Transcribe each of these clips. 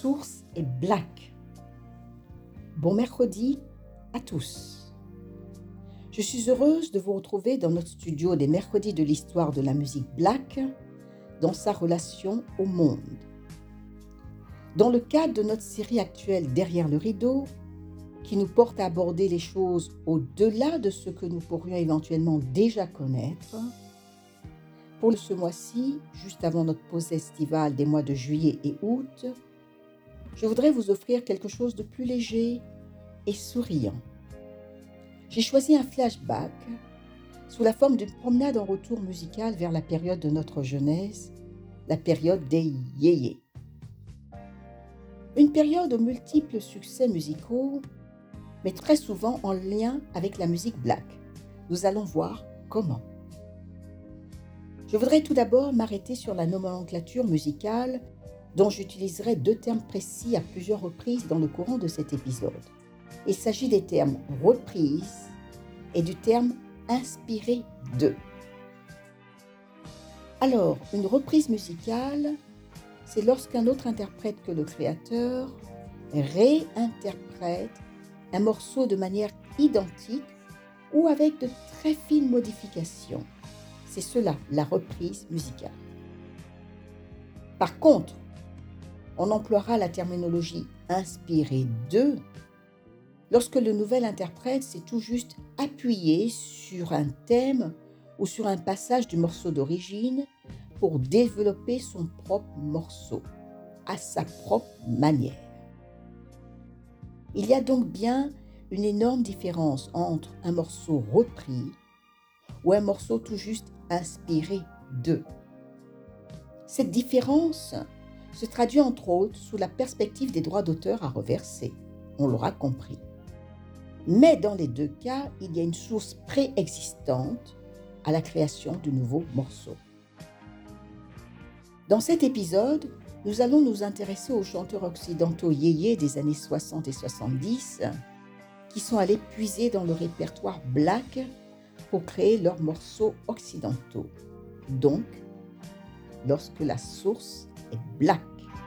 source est black. Bon mercredi à tous. Je suis heureuse de vous retrouver dans notre studio des mercredis de l'histoire de la musique black dans sa relation au monde. Dans le cadre de notre série actuelle Derrière le rideau, qui nous porte à aborder les choses au-delà de ce que nous pourrions éventuellement déjà connaître, pour ce mois-ci, juste avant notre pause estivale des mois de juillet et août, je voudrais vous offrir quelque chose de plus léger et souriant. J'ai choisi un flashback sous la forme d'une promenade en retour musical vers la période de notre jeunesse, la période des yéyés. Une période aux multiples succès musicaux, mais très souvent en lien avec la musique black. Nous allons voir comment. Je voudrais tout d'abord m'arrêter sur la nomenclature musicale dont j'utiliserai deux termes précis à plusieurs reprises dans le courant de cet épisode. Il s'agit des termes « reprise » et du terme « inspiré de ». Alors, une reprise musicale, c'est lorsqu'un autre interprète que le créateur réinterprète un morceau de manière identique ou avec de très fines modifications. C'est cela, la reprise musicale. Par contre, on emploiera la terminologie « inspiré de » lorsque le nouvel interprète s'est tout juste appuyé sur un thème ou sur un passage du morceau d'origine pour développer son propre morceau, à sa propre manière. Il y a donc bien une énorme différence entre un morceau repris ou un morceau tout juste inspiré de. Cette différence se traduit entre autres sous la perspective des droits d'auteur à reverser, on l'aura compris. Mais dans les deux cas, il y a une source préexistante à la création du nouveau morceau. Dans cet épisode, nous allons nous intéresser aux chanteurs occidentaux yéyés des années 60 et 70 qui sont allés puiser dans le répertoire black pour créer leurs morceaux occidentaux. Donc, lorsque la source est black.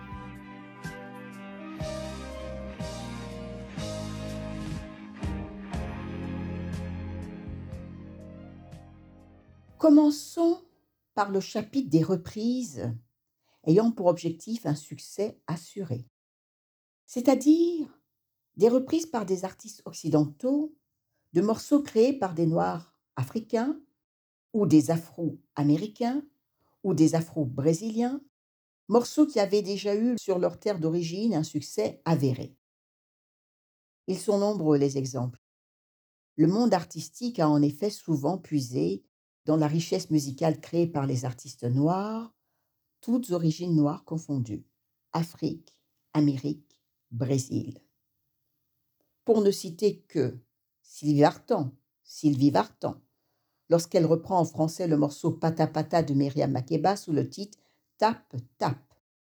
Commençons par le chapitre des reprises ayant pour objectif un succès assuré, c'est-à-dire des reprises par des artistes occidentaux de morceaux créés par des Noirs africains ou des Afro-américains ou des Afro-brésiliens, morceaux qui avaient déjà eu sur leur terre d'origine un succès avéré. Ils sont nombreux les exemples. Le monde artistique a en effet souvent puisé dans la richesse musicale créée par les artistes noirs, toutes origines noires confondues, Afrique, Amérique, Brésil. Pour ne citer que Sylvie Vartan, lorsqu'elle reprend en français le morceau Pata Pata de Myriam Makeba sous le titre Tape Tape.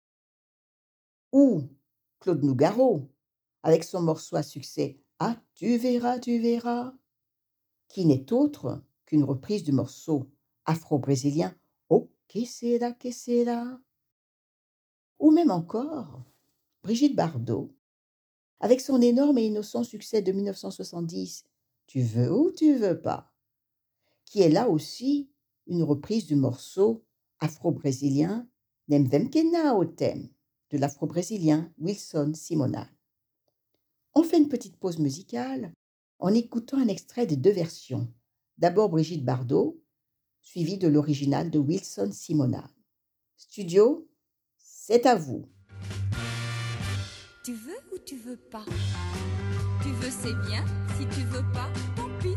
Ou Claude Nougaro, avec son morceau à succès Ah, tu verras, qui n'est autre qu'une reprise du morceau afro-brésilien Oh, que sera? Ou même encore Brigitte Bardot, avec son énorme et innocent succès de 1970 Tu veux ou tu veux pas, qui est là aussi une reprise du morceau afro-brésilien Nem Vem Que Na au thème de l'afro-brésilien Wilson Simonal. On fait une petite pause musicale en écoutant un extrait des deux versions. D'abord Brigitte Bardot, suivi de l'original de Wilson Simonal. Studio, c'est à vous. Tu veux ou tu veux pas? Tu veux, c'est bien. Si tu veux pas, tant pis.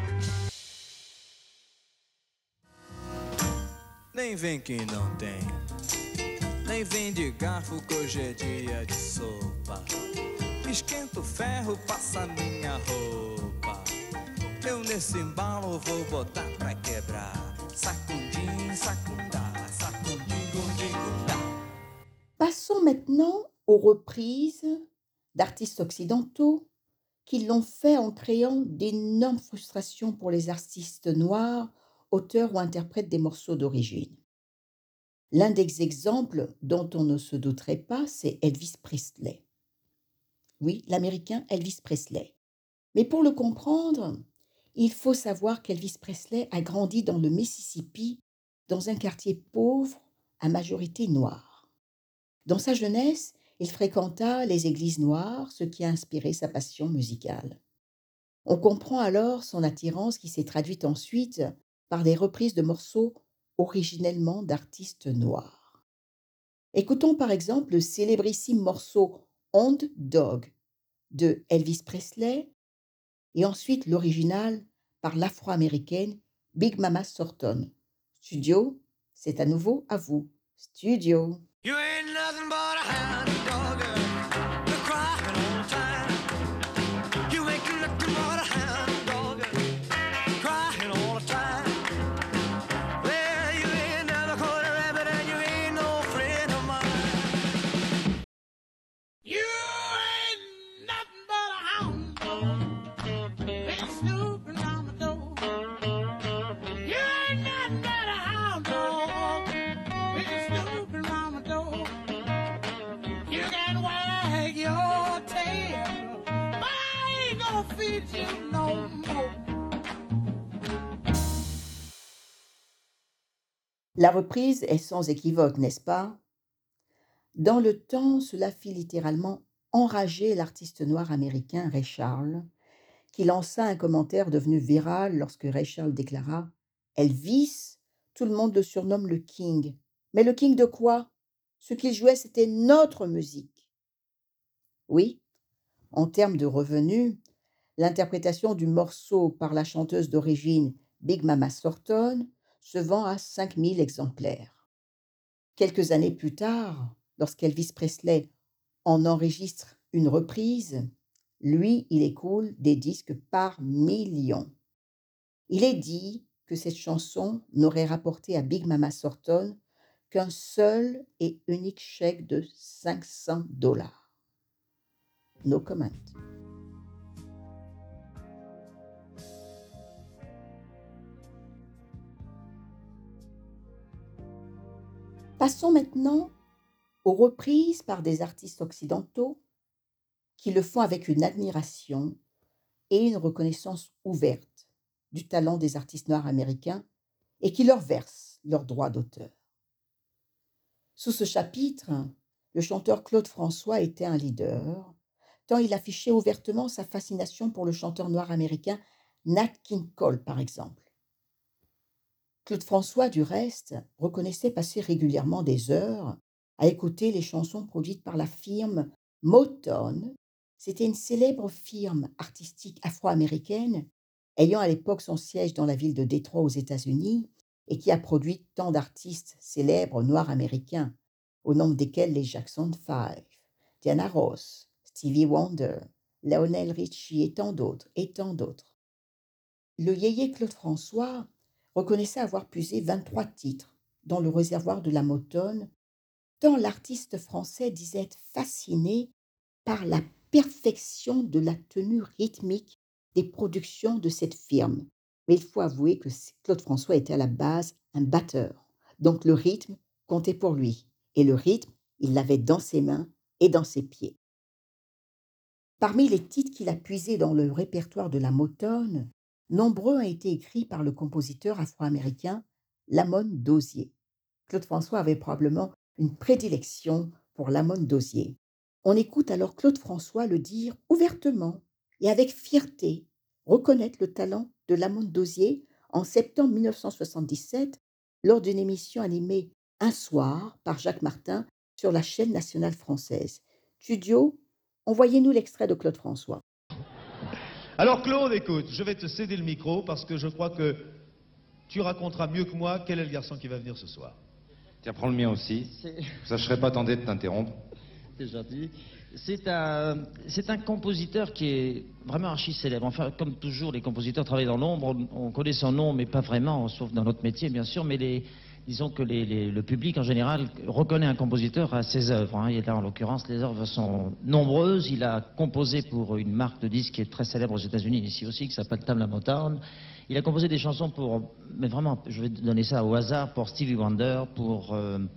Nem vem que não tem, nem vem de garfo que hoje é dia de sopa. Esquenta o ferro, passa minha roupa. Eu nesse embalo vou botar pra quebrar. Sacundim, sacundá, sacundim, gundim, gundá. Passons maintenant aux reprises d'artistes occidentaux qui l'ont fait en créant d'énormes frustrations pour les artistes noirs, auteurs ou interprètes des morceaux d'origine. L'un des exemples dont on ne se douterait pas, c'est Elvis Presley. Oui, l'Américain Elvis Presley. Mais pour le comprendre, il faut savoir qu'Elvis Presley a grandi dans le Mississippi, dans un quartier pauvre à majorité noire. Dans sa jeunesse, il fréquenta les églises noires, ce qui a inspiré sa passion musicale. On comprend alors son attirance qui s'est traduite ensuite par des reprises de morceaux originellement d'artistes noirs. Écoutons par exemple le célébrissime morceau Hound Dog de Elvis Presley et ensuite l'original par l'afro-américaine Big Mama Thornton. Studio, c'est à nouveau à vous. Studio. You ain't nothing but a hound dog, you're crying all the time. You ain't nothing but a hound dog, crying all the time. Well, you ain't never caught a rabbit and you ain't no friend of mine. You ain't nothing but a hound dog, been snooping on the door. You ain't nothing but a hound dog, been snooping on the door. You can wag your tail, but I ain't gonna feed you no more. La reprise est sans équivoque, n'est-ce pas? Dans le temps, cela fit littéralement enrager l'artiste noir américain Ray Charles, qui lança un commentaire devenu viral lorsque Ray Charles déclara « Elvis, tout le monde le surnomme le King. Mais le King de quoi? Ce qu'il jouait, c'était notre musique. » Oui, en termes de revenus, l'interprétation du morceau par la chanteuse d'origine Big Mama Thornton se vend à 5000 exemplaires. Quelques années plus tard, lorsqu'Elvis Presley en enregistre une reprise, lui, il écoule des disques par millions. Il est dit que cette chanson n'aurait rapporté à Big Mama Thornton qu'un seul et unique chèque de $500. No comment. Passons maintenant aux reprises par des artistes occidentaux qui le font avec une admiration et une reconnaissance ouverte du talent des artistes noirs américains et qui leur versent leurs droits d'auteur. Sous ce chapitre, le chanteur Claude François était un leader, tant il affichait ouvertement sa fascination pour le chanteur noir américain Nat King Cole, par exemple. Claude François, du reste, reconnaissait passer régulièrement des heures à écouter les chansons produites par la firme Motown. C'était une célèbre firme artistique afro-américaine ayant à l'époque son siège dans la ville de Détroit aux États-Unis et qui a produit tant d'artistes célèbres noirs américains, au nombre desquels les Jackson 5, Diana Ross, Stevie Wonder, Lionel Richie et tant d'autres, et tant d'autres. Le yéyé Claude François reconnaissait avoir puisé 23 titres dans le réservoir de la Motown, tant l'artiste français disait être fasciné par la perfection de la tenue rythmique des productions de cette firme. Mais il faut avouer que Claude François était à la base un batteur, donc le rythme comptait pour lui, et le rythme, il l'avait dans ses mains et dans ses pieds. Parmi les titres qu'il a puisés dans le répertoire de la Motown, nombreux ont été écrits par le compositeur afro-américain Lamont Dozier. Claude François avait probablement une prédilection pour Lamont Dozier. On écoute alors Claude François le dire ouvertement et avec fierté, reconnaître le talent de Lamont Dozier en septembre 1977 lors d'une émission animée un soir par Jacques Martin sur la chaîne nationale française. Studio, envoyez-nous l'extrait de Claude François. Alors Claude, écoute, je vais te céder le micro parce que je crois que tu raconteras mieux que moi quel est le garçon qui va venir ce soir. Tiens, prends le mien aussi. Ça, je serais pas tenté de t'interrompre. C'est gentil. C'est un compositeur qui est vraiment archi célèbre. Enfin, comme toujours, les compositeurs travaillent dans l'ombre. On connaît son nom, mais pas vraiment, sauf dans notre métier, bien sûr. Mais disons que le public, en général, reconnaît un compositeur à ses œuvres. Hein. Et là, en l'occurrence, les œuvres sont nombreuses. Il a composé pour une marque de disques qui est très célèbre aux États-Unis, ici aussi, qui s'appelle Tamla Motown. Il a composé des chansons pour, mais vraiment, je vais donner ça au hasard, pour Stevie Wonder, pour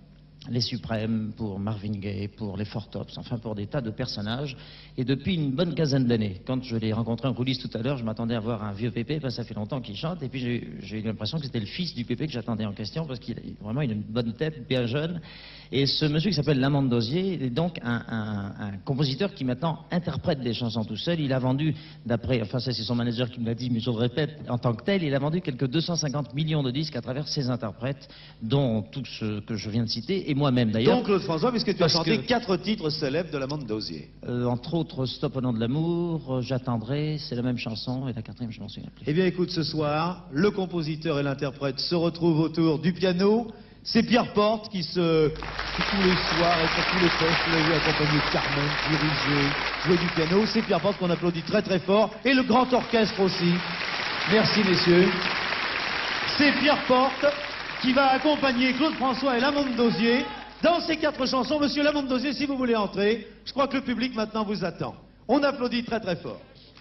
les Suprêmes, pour Marvin Gaye, pour les Four Tops, enfin pour des tas de personnages. Et depuis une bonne quinzaine d'années, quand je l'ai rencontré en coulisses tout à l'heure, je m'attendais à voir un vieux Pépé, parce que ça fait longtemps qu'il chante, et puis j'ai eu l'impression que c'était le fils du Pépé que j'attendais en question, parce qu'il a une bonne tête, bien jeune. Et ce monsieur qui s'appelle Lamande Dosier est donc un compositeur qui maintenant interprète des chansons tout seul. Il a vendu, d'après, enfin ça c'est son manager qui me l'a dit, mais je le répète, en tant que tel, il a vendu quelques 250 millions de disques à travers ses interprètes, dont tous ceux que je viens de citer, et moi-même d'ailleurs. Donc Claude François, puisque tu as Parce chanté que- 4 titres célèbres de l'Amande Dosier. Entre autres, Stop au nom de l'amour, J'attendrai, c'est la même chanson, et la quatrième, je m'en souviens plus. Eh bien écoute, ce soir, le compositeur et l'interprète se retrouvent autour du piano. C'est Pierre Porte qui tous les soirs et sur tous les postes, vous l'avez vu accompagner Carmen, diriger, jouer du piano. C'est Pierre Porte qu'on applaudit très très fort. Et le grand orchestre aussi. Merci messieurs. C'est Pierre Porte qui va accompagner Claude François et Lamande Dosier dans ces 4 chansons. Monsieur Lamande Dosier, si vous voulez entrer, je crois que le public maintenant vous attend. On applaudit très très fort.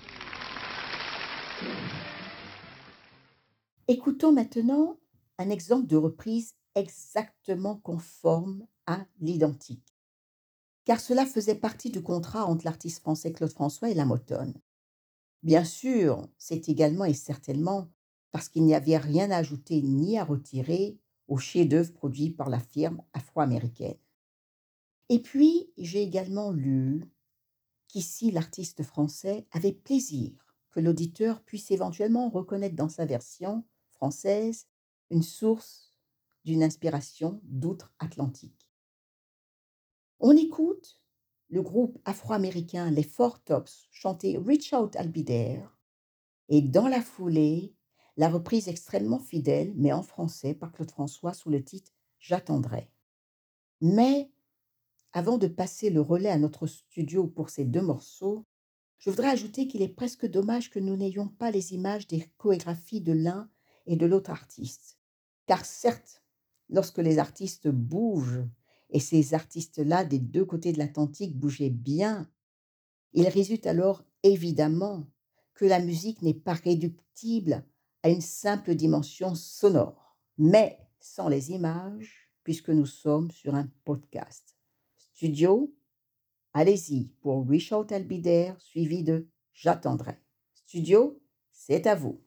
Écoutons maintenant un exemple de reprise exactement conforme à l'identique, car cela faisait partie du contrat entre l'artiste français Claude François et la Motown. Bien sûr, c'est également et certainement parce qu'il n'y avait rien à ajouter ni à retirer au chef-d'œuvre produit par la firme afro-américaine. Et puis, j'ai également lu qu'ici l'artiste français avait plaisir que l'auditeur puisse éventuellement reconnaître dans sa version française une source d'une inspiration d'outre-Atlantique. On écoute le groupe afro-américain Les Four Tops chanter Reach Out I'll Be There et dans la foulée, la reprise extrêmement fidèle, mais en français par Claude François sous le titre J'attendrai. Mais avant de passer le relais à notre studio pour ces 2 morceaux, je voudrais ajouter qu'il est presque dommage que nous n'ayons pas les images des chorégraphies de l'un et de l'autre artiste. Car certes, lorsque les artistes bougent, et ces artistes-là des 2 côtés de l'Atlantique bougeaient bien, il résulte alors évidemment que la musique n'est pas réductible à une simple dimension sonore, mais sans les images, puisque nous sommes sur un podcast. Studio, allez-y pour Reach Out I'll Be There, suivi de J'attendrai. Studio, c'est à vous.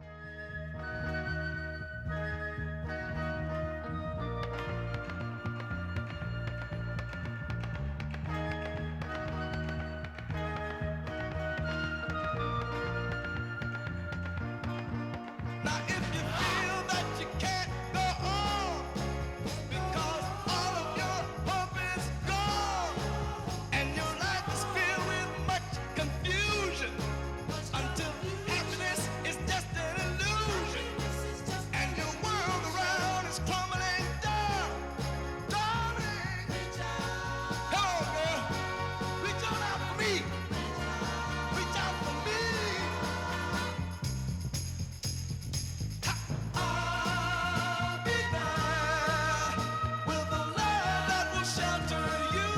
Now if you feel that you can't go on because all of your hope is gone and your life is filled with much confusion until happiness is just an illusion and your world around is crumbling down, darling, come on girl, reach on out for me, reach out for me. I'll be there with a love that will shelter you.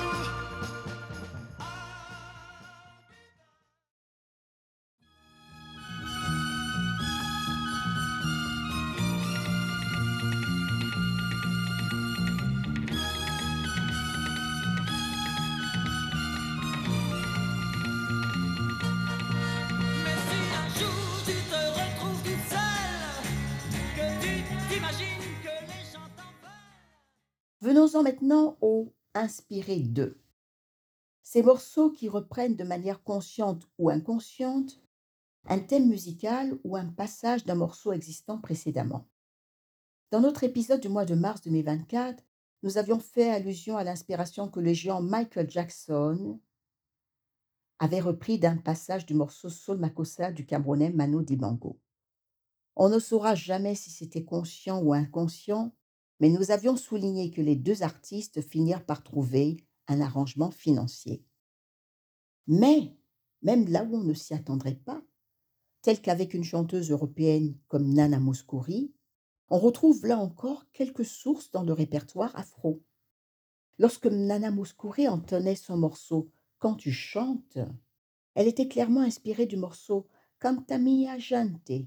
Mais si un jour tu te retrouves toute seule, que tu t'imagines que les gens t'en veulent. Venons-en maintenant au Inspiré 2. Ces morceaux qui reprennent de manière consciente ou inconsciente un thème musical ou un passage d'un morceau existant précédemment. Dans notre épisode du mois de mars 2024, nous avions fait allusion à l'inspiration que le géant Michael Jackson avait repris d'un passage du morceau Soul Makossa du Camerounais Manu Dibango. On ne saura jamais si c'était conscient ou inconscient, mais nous avions souligné que les 2 artistes finirent par trouver un arrangement financier. Mais, même là où on ne s'y attendrait pas, tel qu'avec une chanteuse européenne comme Nana Mouskouri, on retrouve là encore quelques sources dans le répertoire afro. Lorsque Nana Mouskouri entonnait son morceau « Quand tu chantes », elle était clairement inspirée du morceau « Canta Minha Gente »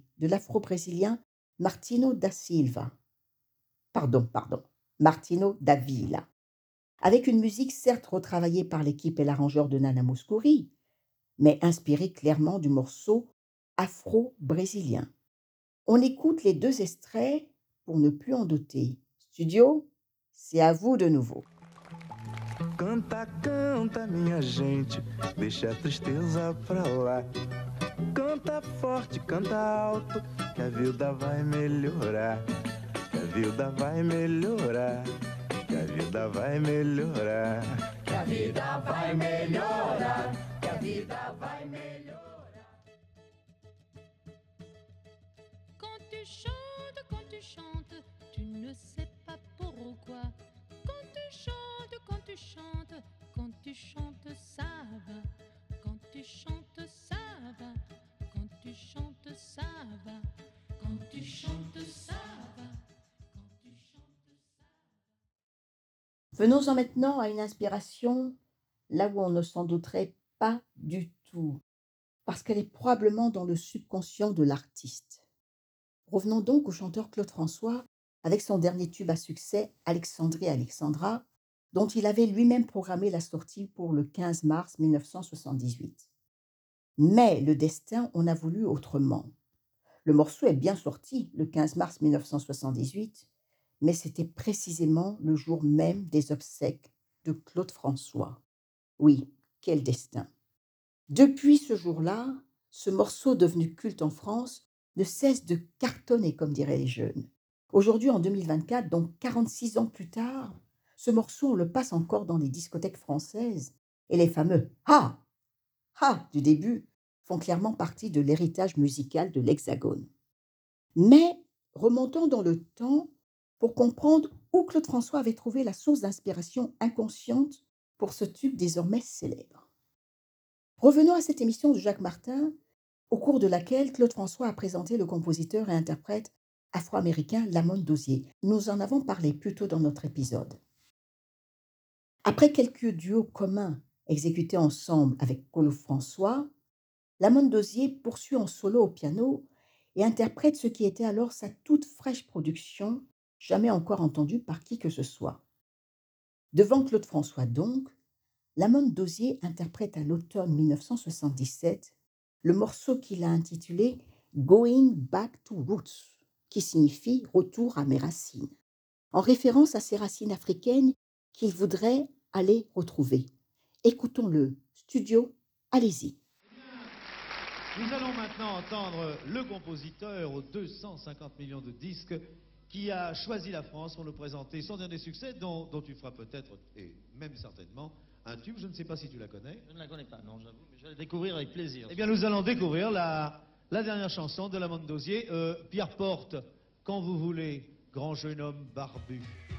de l'afro-brésilien Martino da Silva. Pardon. Martino da Villa, avec une musique certes retravaillée par l'équipe et l'arrangeur de Nana Mouskouri, mais inspirée clairement du morceau afro-brésilien. On écoute les 2 extraits pour ne plus en douter. Studio, c'est à vous de nouveau. Canta, canta, minha gente, deixa a tristeza pra lá. Canta forte, canta alto, que a vida vai melhorar. Que a vida vai melhorar. Que a vida vai melhorar. Que a vida vai melhorar. Que a vida vai melhorar. Quand tu chantes, tu ne sais pas pourquoi. Quand tu chantes, quand tu chantes, ça va. Quand tu chantes, ça va. Quand tu chantes, ça va. Quand tu chantes, ça va. Quand tu chantes, ça va. Venons-en maintenant à une inspiration là où on ne s'en douterait pas du tout, parce qu'elle est probablement dans le subconscient de l'artiste. Revenons donc au chanteur Claude François avec son dernier tube à succès, Alexandrie Alexandra, dont il avait lui-même programmé la sortie pour le 15 mars 1978. Mais le destin en a voulu autrement. Le morceau est bien sorti le 15 mars 1978, mais c'était précisément le jour même des obsèques de Claude François. Oui, quel destin! Depuis ce jour-là, ce morceau devenu culte en France ne cesse de cartonner, comme diraient les jeunes. Aujourd'hui, en 2024, donc 46 ans plus tard, ce morceau, on le passe encore dans les discothèques françaises et les fameux « Ha !» Ha du début font clairement partie de l'héritage musical de l'Hexagone. Mais remontons dans le temps pour comprendre où Claude François avait trouvé la source d'inspiration inconsciente pour ce tube désormais célèbre. Revenons à cette émission de Jacques Martin, au cours de laquelle Claude François a présenté le compositeur et interprète afro-américain Lamont Dozier. Nous en avons parlé plus tôt dans notre épisode. Après quelques duos communs exécutés ensemble avec Claude François, Lamont Dozier poursuit en solo au piano et interprète ce qui était alors sa toute fraîche production, jamais encore entendue par qui que ce soit. Devant Claude François donc, Lamont Dozier interprète à l'automne 1977 le morceau qu'il a intitulé « Going Back to Roots », qui signifie « Retour à mes racines », en référence à ces racines africaines qu'il voudrait aller retrouver. Écoutons-le. Studio, allez-y. Nous allons maintenant entendre le compositeur aux 250 millions de disques qui a choisi la France pour nous présenter son dernier succès dont tu feras peut-être, et même certainement, un tube. Je ne sais pas si tu la connais. Je ne la connais pas, non, j'avoue, mais je vais la découvrir avec plaisir. Eh bien, nous allons découvrir la dernière chanson de Lamont Dozier, Pierre Porte, Quand vous voulez, grand jeune homme barbu.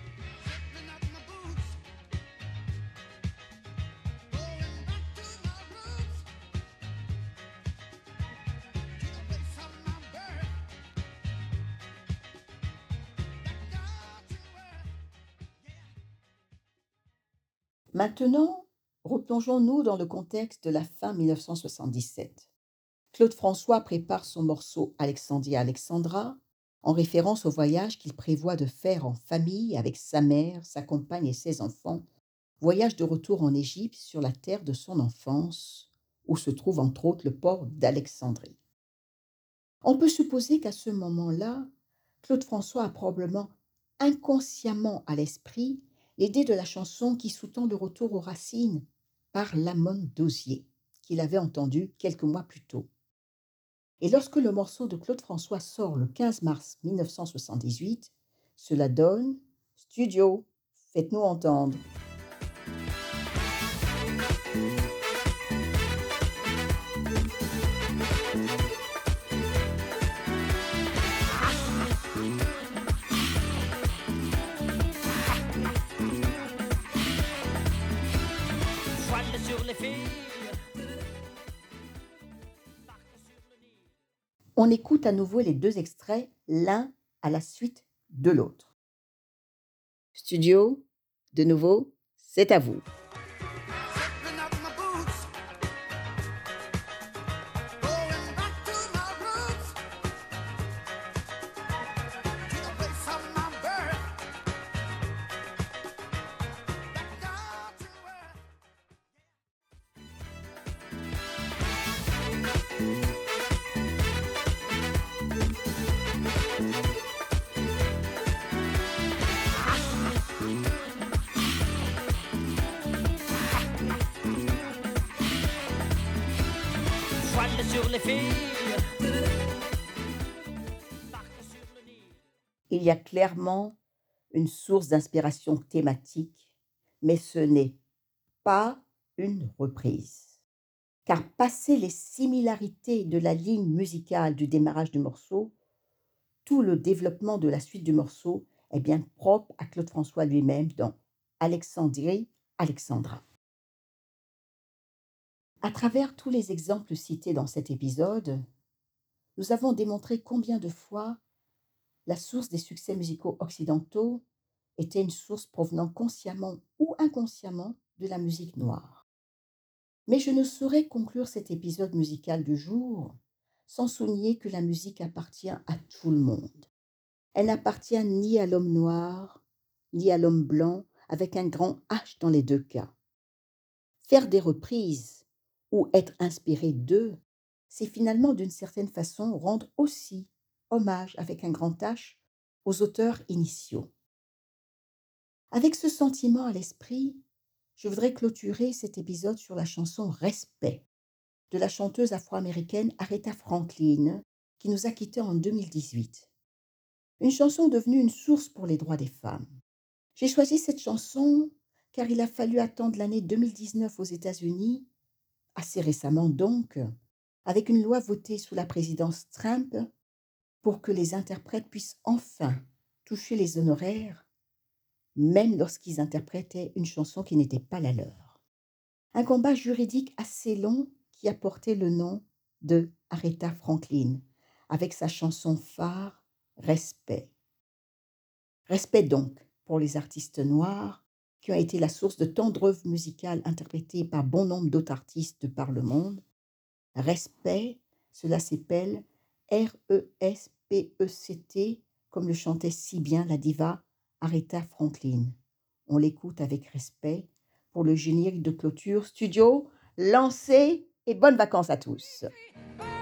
Maintenant, replongeons-nous dans le contexte de la fin 1977. Claude François prépare son morceau Alexandrie Alexandra en référence au voyage qu'il prévoit de faire en famille avec sa mère, sa compagne et ses enfants, voyage de retour en Égypte sur la terre de son enfance, où se trouve entre autres le port d'Alexandrie. On peut supposer qu'à ce moment-là, Claude François a probablement inconsciemment à l'esprit l'idée de la chanson qui sous-tend le retour aux racines par Lamont Dozier, qu'il avait entendu quelques mois plus tôt. Et lorsque le morceau de Claude François sort le 15 mars 1978, cela donne « Studio, faites-nous entendre ». On écoute à nouveau les 2 extraits, l'un à la suite de l'autre. Studio, de nouveau, c'est à vous. sur les filles. Il y a clairement une source d'inspiration thématique, mais ce n'est pas une reprise. Car passé les similarités de la ligne musicale du démarrage du morceau, tout le développement de la suite du morceau est bien propre à Claude François lui-même dans Alexandrie, Alexandra. À travers tous les exemples cités dans cet épisode, nous avons démontré combien de fois la source des succès musicaux occidentaux était une source provenant consciemment ou inconsciemment de la musique noire. Mais je ne saurais conclure cet épisode musical du jour sans souligner que la musique appartient à tout le monde. Elle n'appartient ni à l'homme noir, ni à l'homme blanc, avec un grand H dans les deux cas. Faire des reprises ou être inspiré d'eux, c'est finalement d'une certaine façon rendre aussi hommage avec un grand H aux auteurs initiaux. Avec ce sentiment à l'esprit, je voudrais clôturer cet épisode sur la chanson Respect de la chanteuse afro-américaine Aretha Franklin qui nous a quittés en 2018. Une chanson devenue une source pour les droits des femmes. J'ai choisi cette chanson car il a fallu attendre l'année 2019 aux États-Unis, assez récemment donc, avec une loi votée sous la présidence Trump pour que les interprètes puissent enfin toucher les honoraires, même lorsqu'ils interprétaient une chanson qui n'était pas la leur. Un combat juridique assez long qui a porté le nom de Aretha Franklin, avec sa chanson phare Respect. Respect donc pour les artistes noirs qui ont été la source de tant d'œuvres musicales interprétées par bon nombre d'autres artistes de par le monde. Respect, cela s'appelle R-E-S-P-E-C-T, comme le chantait si bien la diva Aretha Franklin. On l'écoute avec respect pour le générique de clôture. Studio, lancé et bonnes vacances à tous.